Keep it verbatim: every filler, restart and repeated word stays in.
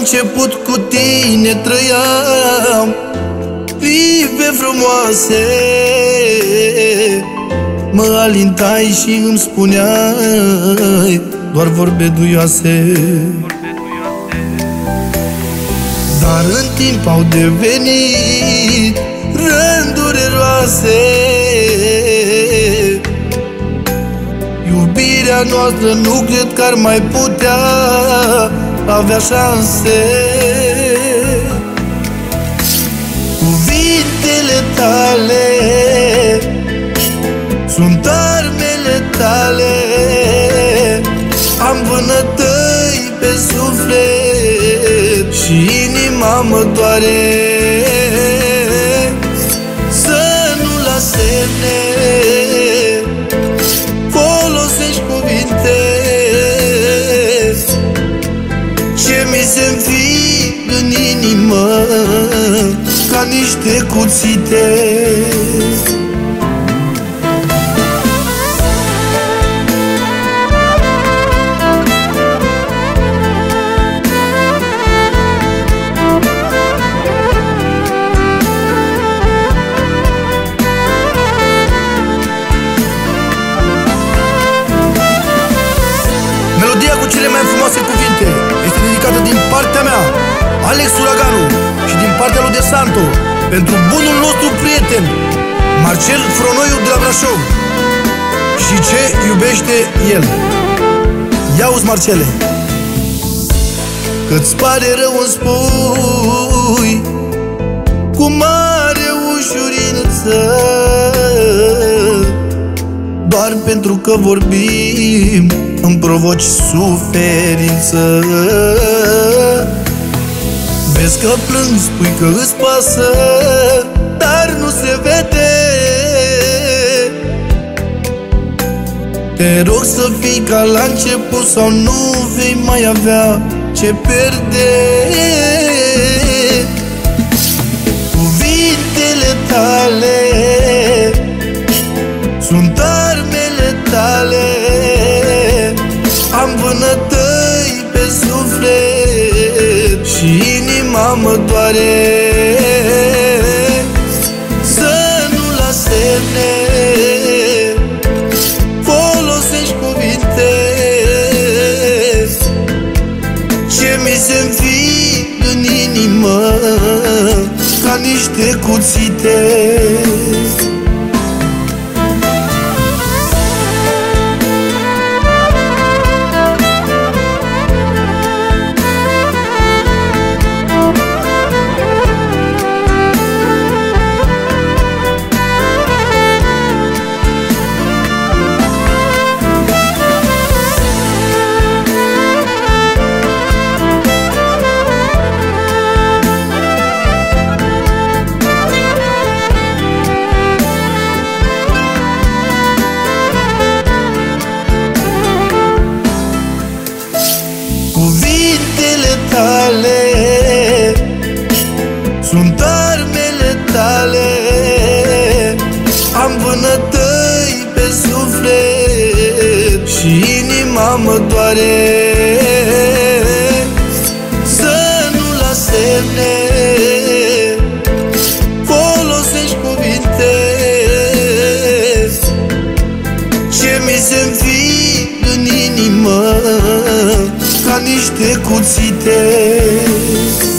început cu tine trăiam clipe frumoase, mă alintai și îmi spuneai doar vorbe duioase. Dar în timp au devenit rânduri eroase, iubirea noastră nu cred că ar mai putea avea șanse. Cuvintele tale sunt armele tale, am vânătăi pe suflet și inima mă doare. Să nu la semne folosești cuvinte ce mi se înfig în inimă ca niște cuțite. Melodia cu cele mai frumoase cuvinte este dedicată din partea mea, Alex Uraganu, și din partea lui De Santo, pentru bunul nostru prieten Marcel Fronoiu de la Brașov și ce iubește el. Ia-uzi, Marcele, că-ți pare rău îmi spui cu mare ușurință, doar pentru că vorbim îmi provoci suferință. Vezi că plâng, spui că îți pasă, dar nu se vede. Te rog să fii ca la început sau nu vei mai avea ce pierde. Cuvintele tale sunt armele tale, am vânătăi pe suflet și inima mă doare. Să nu la semne folosești cuvinte ce mi se înfig în inimă ca niște cuțite. Cuvintele tale sunt armele tale, am vânătăi pe suflet și inima mă doare. Să nu la semne folosești cuvinte ce mi se înfig în inimă ca niște cuțite.